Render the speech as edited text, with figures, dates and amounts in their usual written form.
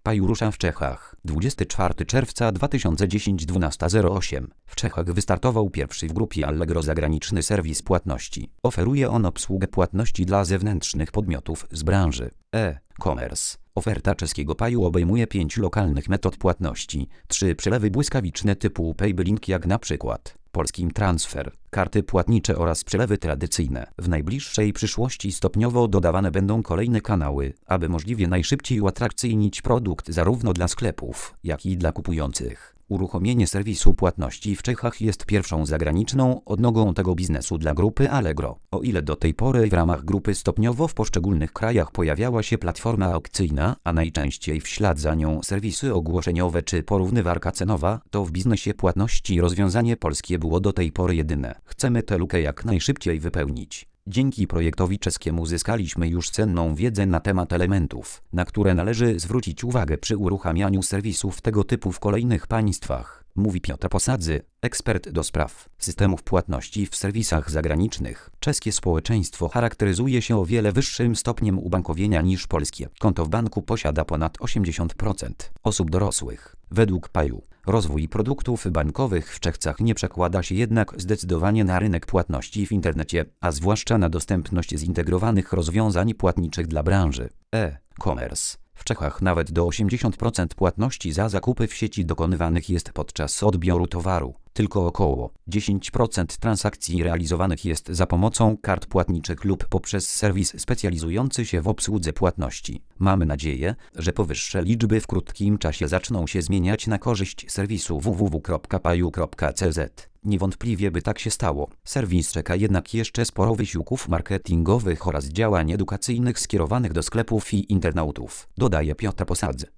Paju rusza w Czechach. 24 czerwca 2010 12:08. W Czechach wystartował pierwszy w grupie Allegro zagraniczny serwis płatności. Oferuje on obsługę płatności dla zewnętrznych podmiotów z branży e-commerce. Oferta czeskiego Paju obejmuje 5 lokalnych metod płatności, 3 przelewy błyskawiczne typu PayBlink jak na przykład Polskim Transfer, karty płatnicze oraz przelewy tradycyjne. W najbliższej przyszłości stopniowo dodawane będą kolejne kanały, aby możliwie najszybciej uatrakcyjnić produkt zarówno dla sklepów, jak i dla kupujących. Uruchomienie serwisu płatności w Czechach jest pierwszą zagraniczną odnogą tego biznesu dla grupy Allegro. O ile do tej pory w ramach grupy stopniowo w poszczególnych krajach pojawiała się platforma aukcyjna, a najczęściej w ślad za nią serwisy ogłoszeniowe czy porównywarka cenowa, to w biznesie płatności rozwiązanie polskie było do tej pory jedyne. Chcemy tę lukę jak najszybciej wypełnić. Dzięki projektowi czeskiemu zyskaliśmy już cenną wiedzę na temat elementów, na które należy zwrócić uwagę przy uruchamianiu serwisów tego typu w kolejnych państwach, mówi Piotr Posadzy, ekspert do spraw systemów płatności w serwisach zagranicznych. Czeskie społeczeństwo charakteryzuje się o wiele wyższym stopniem ubankowienia niż polskie. Konto w banku posiada ponad 80% osób dorosłych. Według Paju rozwój produktów bankowych w Czechach nie przekłada się jednak zdecydowanie na rynek płatności w internecie, a zwłaszcza na dostępność zintegrowanych rozwiązań płatniczych dla branży e-commerce. W Czechach nawet do 80% płatności za zakupy w sieci dokonywanych jest podczas odbioru towaru. Tylko około 10% transakcji realizowanych jest za pomocą kart płatniczych lub poprzez serwis specjalizujący się w obsłudze płatności. Mamy nadzieję, że powyższe liczby w krótkim czasie zaczną się zmieniać na korzyść serwisu www.paju.cz. Niewątpliwie by tak się stało. Serwis czeka jednak jeszcze sporo wysiłków marketingowych oraz działań edukacyjnych skierowanych do sklepów i internautów, dodaje Piotr Posadzy.